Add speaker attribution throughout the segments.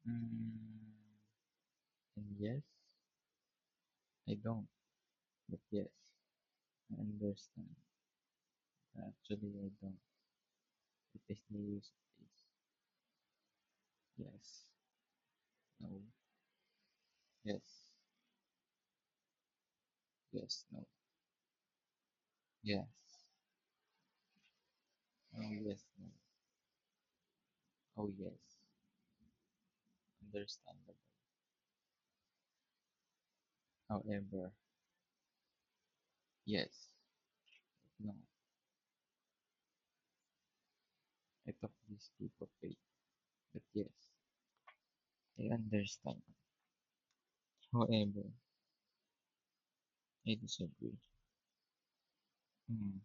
Speaker 1: Mm, and yes, I don't. But yes, I understand. Actually, I don't. It is the use of this. Yes. No. Yes. Yes. No. Yes. Oh, yes. No. Oh, yes. Understandable. However, yes. No. I talk this leap of faith. But yes, I understand. However, I disagree. Mm.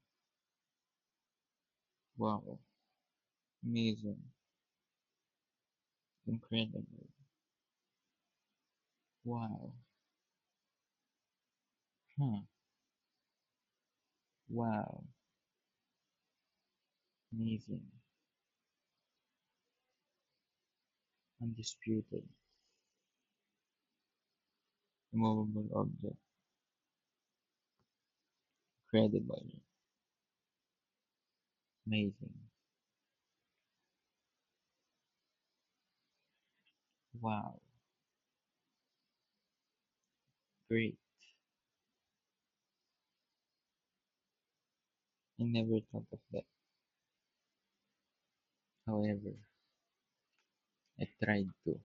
Speaker 1: Wow. Amazing. Incredible. Wow. Huh. Wow. Amazing. Undisputed. Immovable object. Incredible. Amazing. Wow. Great. I never thought of that. However, I tried to.